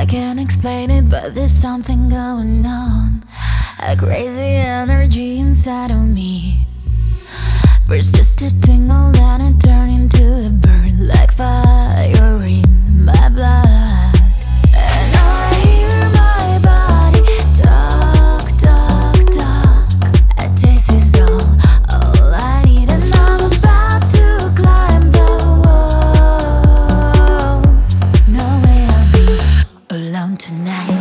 I can't explain it, but there's something going on. A crazy energy inside of me. First just a tingle, then it turned into a burn, like fire in my blood. And I hear my body talk, talk, talk. A taste is all I need, and I'm about to climb the walls. No way I'll be alone tonight.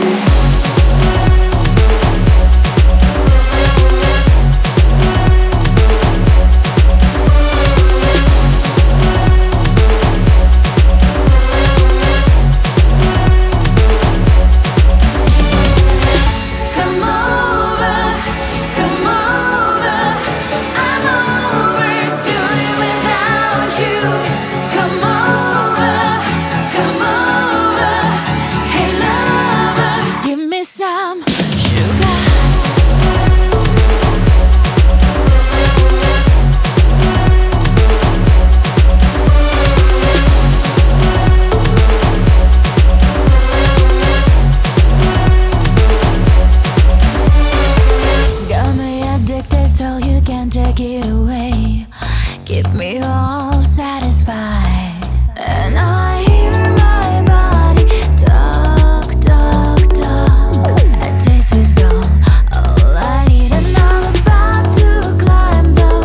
Take it away, keep me all satisfied. And I hear my body talk, talk, talk. A taste is all I need, and I'm about to climb the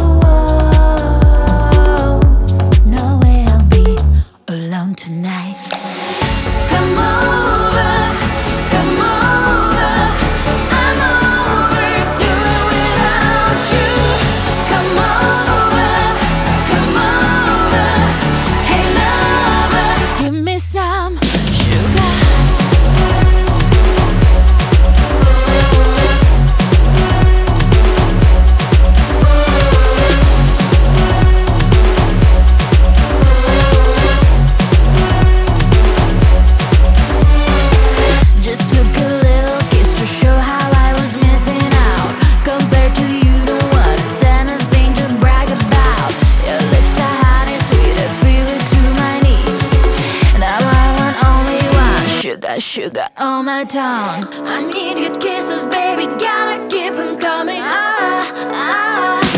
walls. No way I'll be alone tonight. Come over, come over. I'm overdoing without you. Come over, hey lover, give me some sugar. Just took a little kiss to show how I was missing out. Compared to you, no one, then a thing to brag about. Your lips are hot and sweet, I feel it to my knees. Now I want only one, sugar, sugar on my tongue. I need your kisses, baby, gotta keep them coming. Ah, ah.